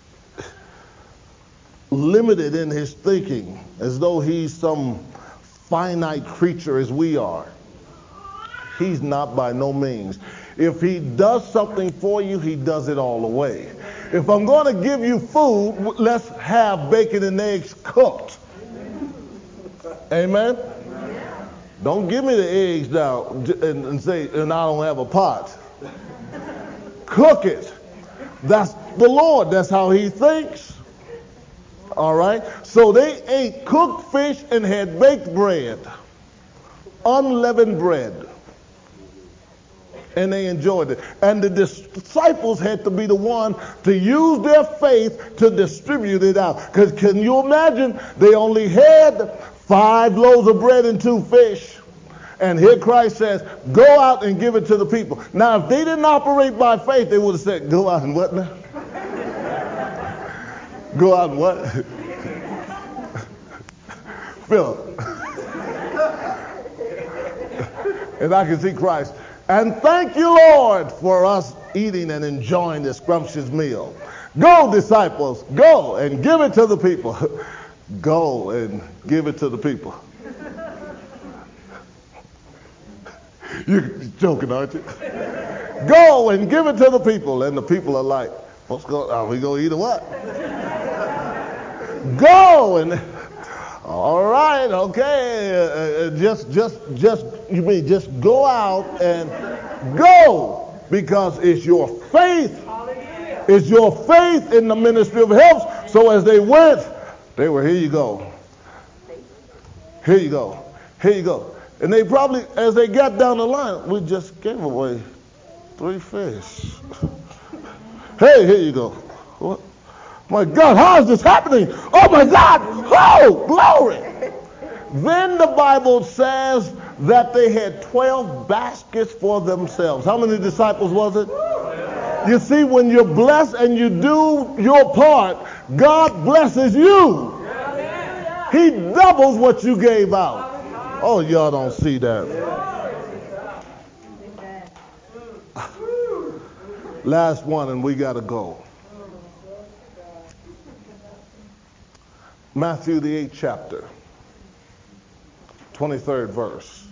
limited in his thinking, as though he's some finite creature as we are. He's not, by no means. If he does something for you, he does it all the way. If I'm going to give you food, let's have bacon and eggs cooked. Amen? Don't give me the eggs now and, and say, and I don't have a pot. Cook it. That's the Lord. That's how he thinks. All right? So they ate cooked fish and had baked bread. Unleavened bread. And they enjoyed it. And the disciples had to be the one to use their faith to distribute it out. Because can you imagine? They only had five loaves of bread and two fish. And here Christ says, go out and give it to the people. Now, if they didn't operate by faith, they would have said, go out and what now? Go out and what? Philip. And I can see Christ. And thank you, Lord, for us eating and enjoying this scrumptious meal. Go, disciples, go and give it to the people. Go and give it to the people. You're joking, aren't you? Go and give it to the people. And the people are like, what's going on? Are we going to eat or what? Go and... All right, okay, uh, uh, just, just, just, you mean just go out and go, because it's your faith. It's your faith in the ministry of helps. So as they went, they were, here you go. Here you go. Here you go. And they probably, as they got down the line, we just gave away three fish. Hey, here you go. What? My God, how is this happening? Oh my God! Oh, glory! Then the Bible says that they had twelve baskets for themselves. How many disciples was it? You see, when you're blessed and you do your part, God blesses you. He doubles what you gave out. Oh, y'all don't see that. Last one, and we got to go. Matthew, the eighth chapter, twenty-third verse.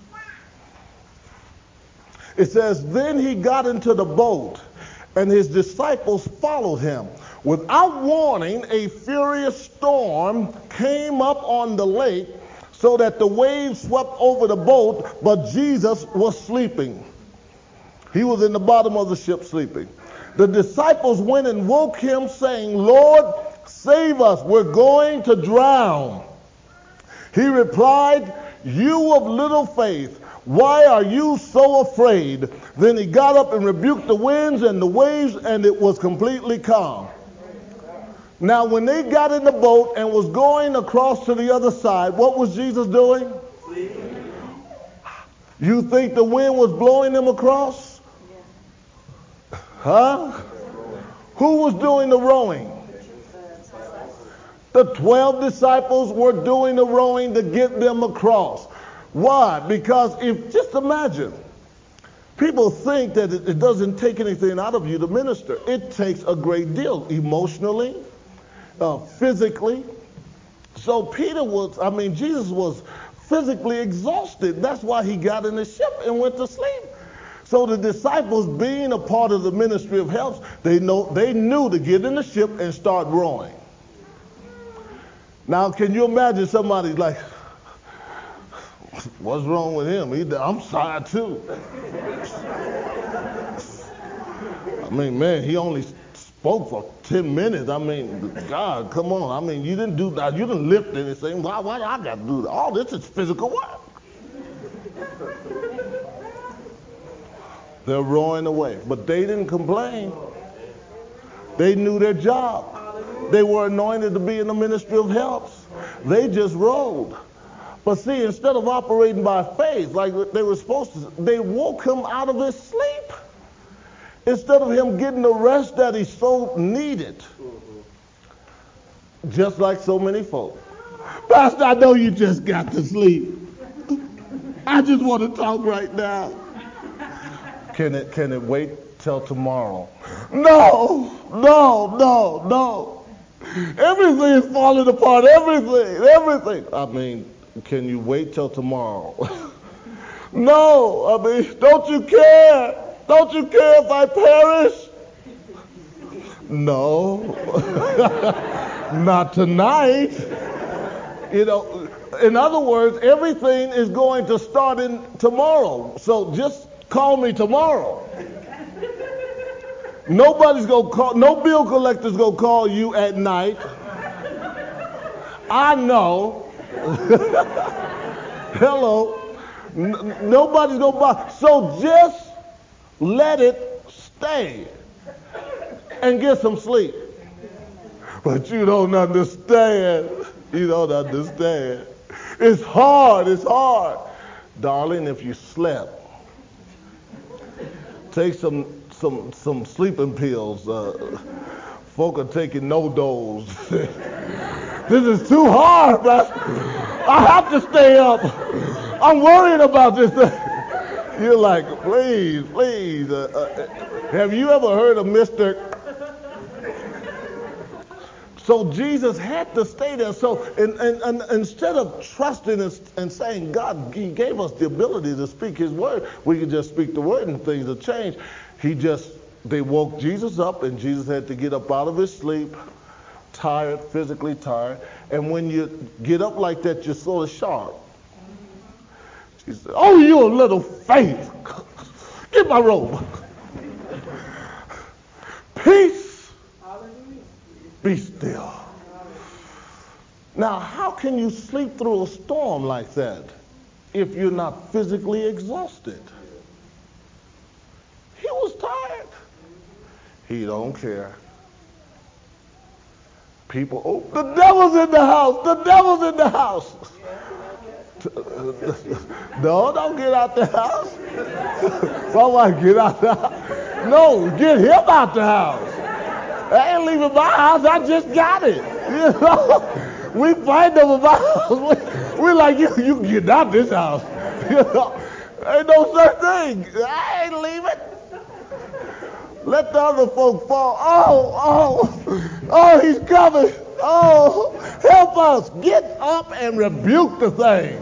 It says, then he got into the boat, and his disciples followed him. Without warning, a furious storm came up on the lake, so that the waves swept over the boat, but Jesus was sleeping. He was in the bottom of the ship sleeping. The disciples went and woke him, saying, Lord, save us, we're going to drown. He replied, you of little faith, why are you so afraid? Then he got up and rebuked the winds and the waves, and it was completely calm. Now when they got in the boat and was going across to the other side, what was Jesus doing? Sleeping. You think the wind was blowing them across? Huh? Who was doing the rowing? The twelve disciples were doing the rowing to get them across. Why? Because if, just imagine, people think that it, it doesn't take anything out of you to minister. It takes a great deal, emotionally, uh, physically. So Peter was, I mean, Jesus was physically exhausted. That's why he got in the ship and went to sleep. So the disciples, being a part of the ministry of helps, they know they knew to get in the ship and start rowing. Now, can you imagine somebody like, what's wrong with him? He, I'm sorry too. I mean, man, he only spoke for ten minutes. I mean, God, come on. I mean, you didn't do that. You didn't lift anything. Why, why do I got to do that? All this is physical work. They're rowing away. But they didn't complain. They knew their job. They were anointed to be in the ministry of helps. They just rowed. But see, instead of operating by faith like they were supposed to, they woke him out of his sleep. Instead of him getting the rest that he so needed. Just like so many folk. Pastor, I know you just got to sleep. I just want to talk right now. Can it, can it wait till tomorrow? No, no, no, no. Everything is falling apart. Everything, everything. I mean, can you wait till tomorrow? No, I mean, don't you care? Don't you care if I perish? No, not tonight. You know, in other words, everything is going to start in tomorrow. So just call me tomorrow. Nobody's going to call, no bill collector's going to call you at night. I know. Hello. N- nobody's going to buy. So just let it stay and get some sleep. But you don't understand. You don't understand. It's hard. It's hard. Darling, if you slept, take some some some sleeping pills. Uh, folk are taking no-dos. This is too hard, man. I have to stay up. I'm worried about this thing. You're like, please, please. Uh, uh, have you ever heard of Mister So Jesus had to stay there. So and, and, and instead of trusting and, and saying, God, he gave us the ability to speak his word, we could just speak the word and things will change. He just, they woke Jesus up and Jesus had to get up out of his sleep, tired, physically tired. And when you get up like that, you're sort of sharp. He said, oh, you a little faith. Get my robe. Peace. Be still. Now, how can you sleep through a storm like that if you're not physically exhausted? He was tired. He don't care. People, oh, the devil's in the house. The devil's in the house. No, don't get out the house. Somebody get out the house. No, get him out the house. I ain't leaving my house. I just got it. You know, we fight over my house. We, we like you. You get out this house. You know, ain't no such thing. I ain't leaving. Let the other folk fall. Oh, oh, oh, he's coming. Oh, help us. Get up and rebuke the thing.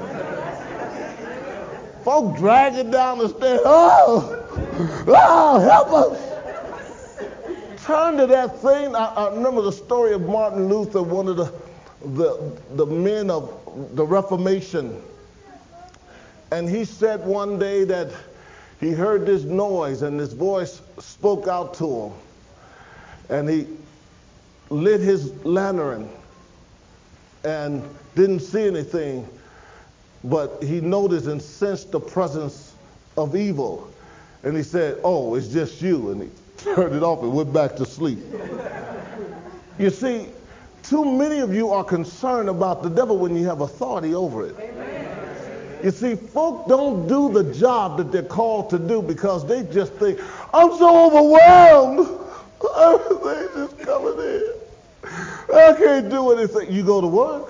Folk dragging down the stairs. Oh, oh, help us. Turn to that thing. I, I remember the story of Martin Luther, one of the, the, the men of the Reformation. And he said one day that he heard this noise and this voice spoke out to him. And he lit his lantern and didn't see anything. But he noticed and sensed the presence of evil. And he said, oh, it's just you. And he turned it off and went back to sleep. You see, too many of you are concerned about the devil when you have authority over it. Amen. You see, folk don't do the job that they're called to do because they just think, I'm so overwhelmed. Everything's just coming in. I can't do anything. You go to work.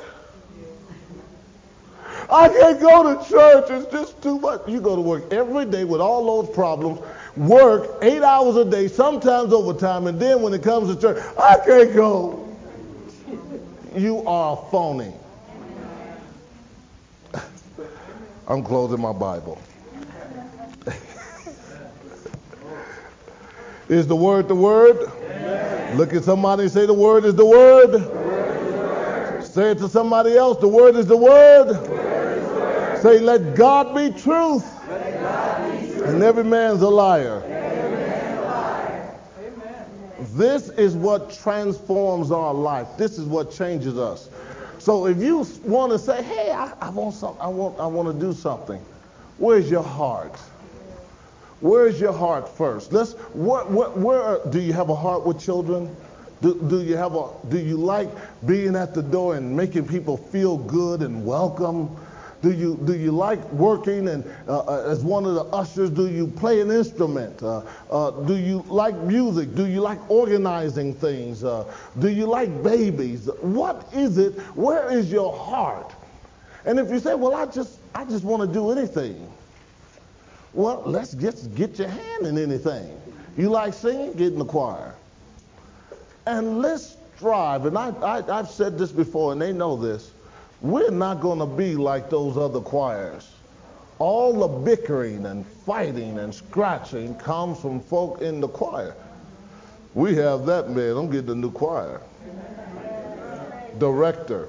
I can't go to church. It's just too much. You go to work every day with all those problems, work eight hours a day, sometimes overtime, and then when it comes to church, I can't go. You are a phony. I'm closing my Bible. Is the word the word? Amen. Look at somebody and say the word is the word. The word is the word. Say it to somebody else. The word is the word. The word is the word. Say, let God be truth. Let God be truth. And every man's a liar. Every man's a liar. Amen. This is what transforms our life. This is what changes us. So if you want to say, hey, I, I want some, I want, I want to do something. Where's your heart? Where's your heart first? Let's. What? What? Where do you have a heart with children? Do, do you have a? Do you like being at the door and making people feel good and welcome? Do you do you like working and uh, as one of the ushers? Do you play an instrument? Uh, uh, do you like music? Do you like organizing things? Uh, do you like babies? What is it? Where is your heart? And if you say, well, I just I just want to do anything. Well, let's get, get your hand in anything. You like singing? Get in the choir. And let's strive. And I, I, I've said this before, and they know this. We're not going to be like those other choirs. All the bickering and fighting and scratching comes from folk in the choir. We have that, man. I'm getting a new choir. Director.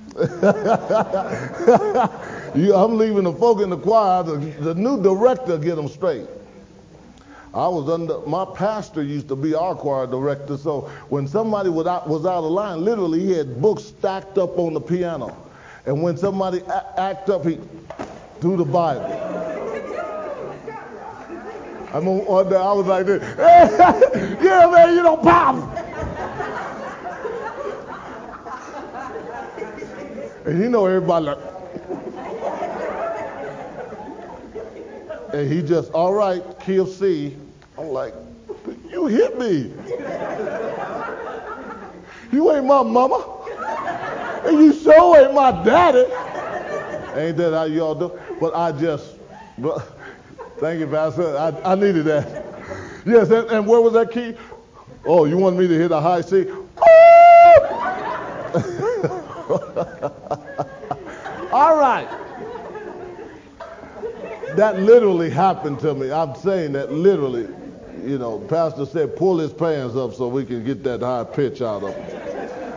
you, I'm leaving the folk in the choir. The, the new director get them straight. I was under, my pastor used to be our choir director, so when somebody was out, was out of line, literally he had books stacked up on the piano. And when somebody a- act up, he threw the Bible. I'm on there, I was like this, yeah, man, you know, pop. And you know everybody like, and he just, all right, key of C. I'm like, you hit me. You ain't my mama. And you sure ain't my daddy. Ain't that how y'all do? But I just, thank you, Pastor. I, I needed that. Yes, and, and where was that key? Oh, you want me to hit a high C? All right. That literally happened to me. I'm saying that literally. You know, Pastor said, pull his pants up so we can get that high pitch out of him.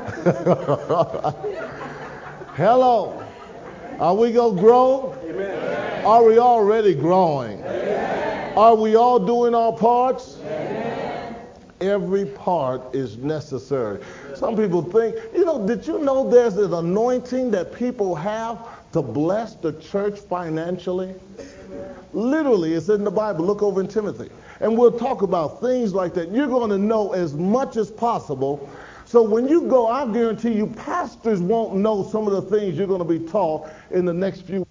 Hello. Are we going to grow? Amen. Are we already growing? Amen. Are we all doing our parts? Amen. Every part is necessary. Some people think, you know, did you know there's an anointing that people have to bless the church financially? Literally, it's in the Bible. Look over in Timothy. And we'll talk about things like that. You're going to know as much as possible. So when you go, I guarantee you, pastors won't know some of the things you're going to be taught in the next few